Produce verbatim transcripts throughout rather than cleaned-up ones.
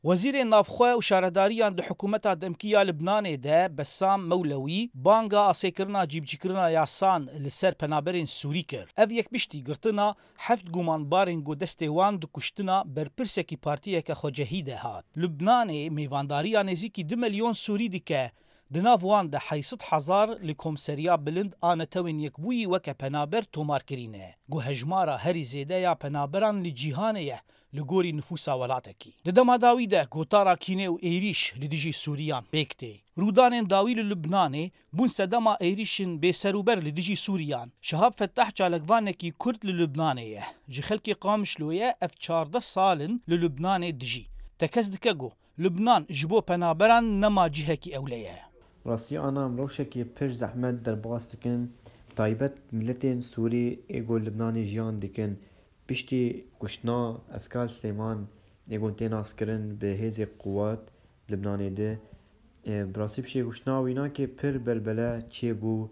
وزیر نافخوا و شارداریان د حکومتا دمکیا لبنان ده بسام مولوی بانگا آسیکرنا جیبجیکرنا یاسان لسر پنابرین سوری کر. اف یک بشتی گرتنا هفت گومان بارین گو دستوان دو کشتنا برپرسکی پارتیه که خوجهی ده هات. لبنان میوانداریا نزیکی دو میلیون سوری دیکه دناف وان ده حیصد هزار لکومسریا بلند آنتوین یکبوی وکه پنابر تومار کرینه. گو هجمارا هری زیده یا پنابران لجیهانه یه لگوری نفوسا ولاتکی. ددما داوی ده گوتارا کینه و ایریش لدیجی سوریان بیکته. رودان داوی لبنانه بون سدما ایریشن به سروبر لدیجی سوریان. شهاب فتح جالگوانه کی کرد للبنانه یه. جی خلکی قامشلویه اف چارده سالن للبنانه دجی. تکز دکگو لبنان جبو پنابران نما جهه کی اولیه. راستی آنا مروشکی پر زحمت در باز دکن تایبت ملتین سوری ایگو لبنانی جیان دکن پشتی کشنا اسکال سلیمان ایگو تیناس کرن به هیز قوات لبنانی ده براسی بشی کشنا وینا که پر بلبله چی بو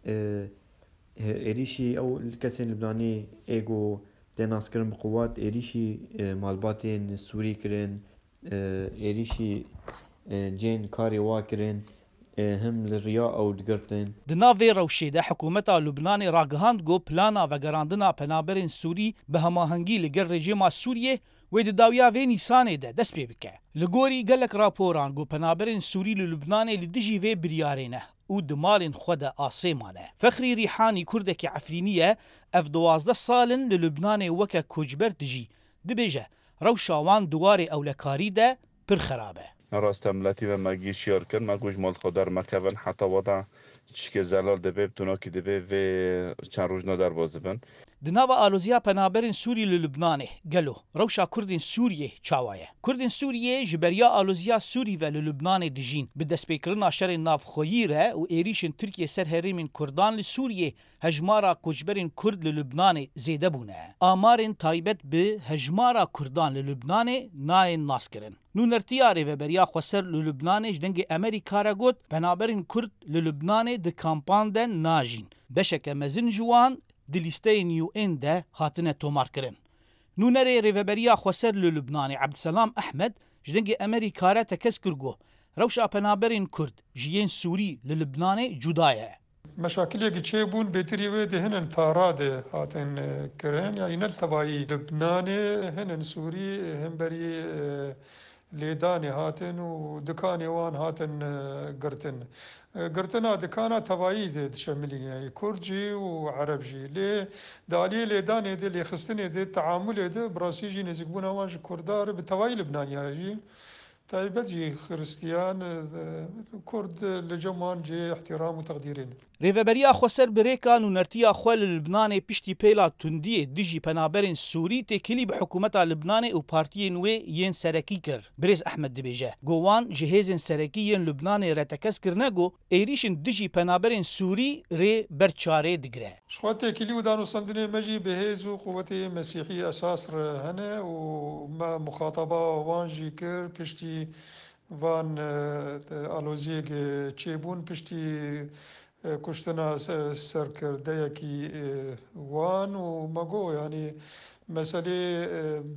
ایریشی او کسی لبنانی ایگو تیناس کرن بقوات ایریشی مالباتین سوری کرن ایریشی جین کاری وا کرن هم للرياء او دقرتين دناوي روشيده حكومتا لبنان راگهاند گو پلانا و گراندنا پنابرین سوری به هماهنگی لگر رژیما سوریه و د داویا و نیسانه ده دست پی بکه لگوری گلک راپوران گو پنابرین سوری لبنان لدجی و بریارینه او دمالین خود آسیمانه فخری ریحانی کردک عفرینیه اف دوازده سالن للبنان وکه کجبر دجی دبیجه روشاوان دوار اولکاری ده پر خرابه راست ملتی و مگی شیار کن مگوش مال خودر مکون حتی وضع چیکه زلال دبه بتوناکی دبه و چند روز ندار بازه بن دناوا آلوزیا پنابرین سوری للبنانه گلو روشا کردین سوریه چاوایه کردین سوریه جبریا آلوزیا سوری و للبنان دجین به دست پیکرنا شر نافخویره و ایریشن ترکیه سر هریمین کردان لسوریه هجمارا کجبرین کرد للبنان زیده بونه آمارین تایبت به هجمارا کردان للبنان ناین ناس کرن نونرتیاره و بریا خسر للبنانش دنگ امریکا را گوت بنابرین کرد للبنان د کامپان ده ناجین بشک مزن جوان د لیسته نیو ان ده هاتنه تومار کرن نونره ریوبریا خسر للبنان عبدالسلام احمد جدنگ امریکا را تکس کرگو روشا بنابرین کرد جیین سوری للبنان جدایه مشاكل چه بون بهتری و ده هنن تاراده هاتن کرن یعنی نلتبایی لبنان هنن سوری هم بری لیدانی هاتن و دکانی وان هاتن گرتن گرتنا دکانا تبایی ده شاملی یعنی کردجی و عربجی لی دالی لیدانی ده لی خستنی ده تعامل ده براسی جی نزیک بونا وانش کردار به تبایی لبنانی جی تایبت جی خريستيان كرد لجمان جي احترام وتقديرين ریوبریا خسر بریکا نونرتیا خوال لبنان پشتی پیلا تندی دیجی پنابرین سوری تکلی به حکومتا لبنان و پارتی نوی ین سرکی کر بریز احمد دبیجه گوان جهیزن سرکی ین لبنان رتکس کرنگو ایریشن دیجی پنابرین سوری ری برچاره دگره شخوات تکلی و دانو سندنه مجی بهیز و قوت مسیحی اساس هنه و ما مخاطبه وانجی کر پشتی وان آلوزیگ چیبون پشتی کشتنا سرکرده کی وان و مگو یعنی مسئله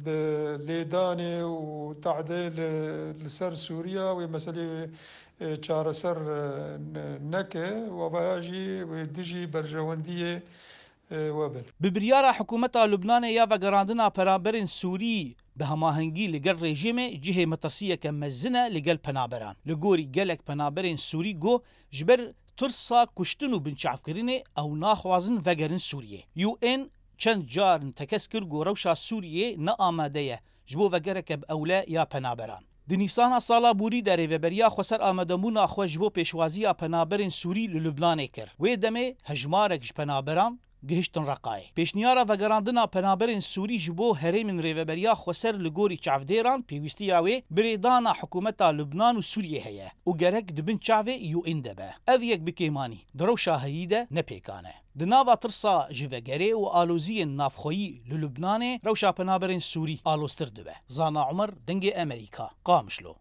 لیدان و تعدیل لسر سوریا و مسئله چار سر نکه و باجی و دیجی برجواندیه وابل ببریارا حکومتا لبنان یا و گراندنا پرابرین سوری به هماهنگی لگل رژیم جهه مترسیه که مزنه لگل پنابران لگوری گلک پنابرین سوری گو جبر ترسا کشتن و بنچعف کرنه او ناخوازن وگرن سوریه یو این چند جارن تکس کر گو روشا سوریه نا آماده یه جبو وگرک ب اولا یا پنابران دنیسانا سالا بوری در ریوبریا خسر آمدمونا خو جبو پیشوازی پنابرین سوری للبنانه کر وی دمه هجمارکش پنابران گهشتن رقای پیشنیارا و گراندنا پنابرین سوری جبو هریمن ریوبریا خسر لگوری چعفدیران پیوستی یاوی بریدانا حکومتا لبنان و سوریه هیه و گرک دبن چعوه یو اندبه او یک بکیمانی درو شاهیده نپیکانه دناوا ترسا جوگره و آلوزی نافخویی للبنان روشا پنابرین سوری آلوستر دبه زانا عمر دنگ امریکا قامشلو